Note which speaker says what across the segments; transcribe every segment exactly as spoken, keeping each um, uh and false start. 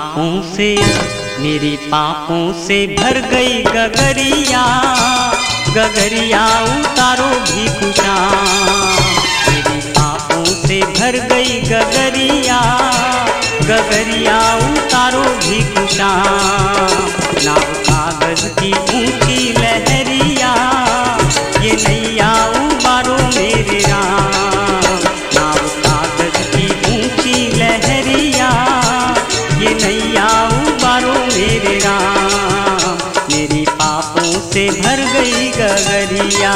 Speaker 1: पापों से मेरी पापों से भर गई गगरिया, गगरिया उतारो भिखुशा। मेरी पापों से भर गई गगरिया, गगरिया उतारो भिखुशा। नाव कागज की ऊंची लहरिया, ये नैया उबारो मेरे राम। नाव कागज की ऊंची लहरिया, ये नैया उबारो मेरे राम। मेरी पापों से भर गई गगरिया।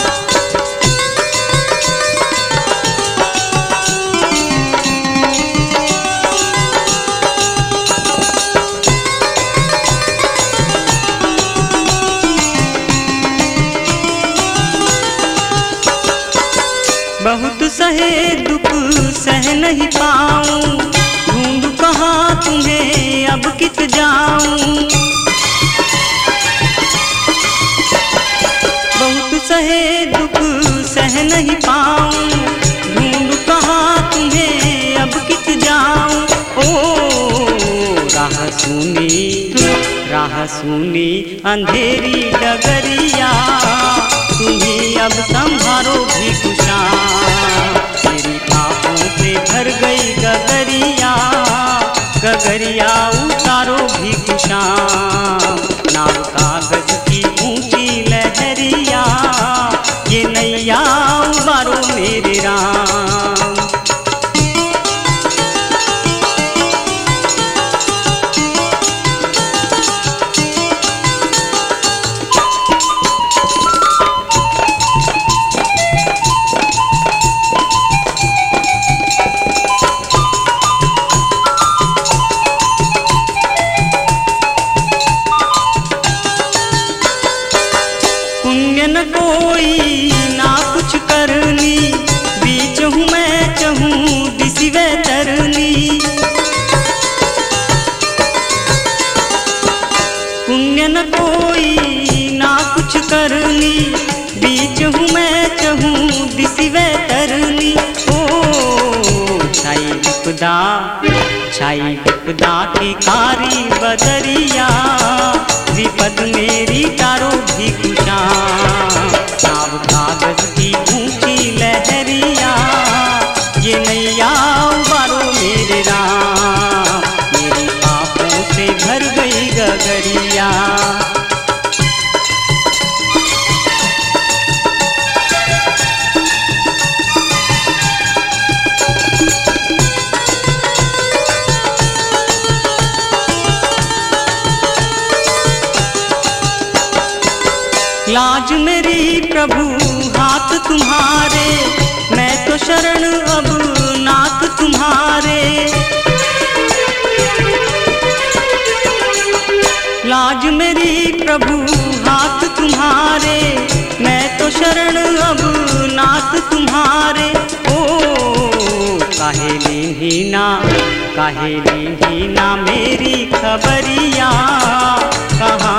Speaker 1: बहुत सहे दुख सह नहीं पाऊं, ढूंढ कहाँ तुम्हें अब कित जाऊं। बहुत सहे दुख सह नहीं पाऊं, ढूंढ कहाँ तुम्हें अब कित जाऊं। ओ राह सुनी राह सुनी अंधेरी डगरिया, तुम्ही अब संभारो भिखुशा। मेरी पापों से भर गई गगरिया, गगरिया उतारो भिखुशा। नाव कागज की ऊंची लहरिया, ये नैया उबारो मेरे राम। पुण्य न कोई ना कुछ करनी, बीच हूँ मैं चहूँ दिसी वे तरनी। पुण्य न कोई ना कुछ करनी, बीच हूँ मैं चहूँ दिसी वे तरनी। ओ छाई विपदा छाई विपदा की कारी बदरिया, विपद मेरी तारो भिखुशा। नाव कागज की ऊंची लहरिया, ये नैया उबारो मेरे राम। मेरी पापों से भर गई गगरिया। लाज मेरी प्रभु हाथ तुम्हारे, मैं तो शरण अब नाथ तुम्हारे। लाज मेरी प्रभु हाथ तुम्हारे, मैं तो शरण अब नाथ तुम्हारे। ओ काहे लीना काहे लीना मेरी खबरिया, कहाँ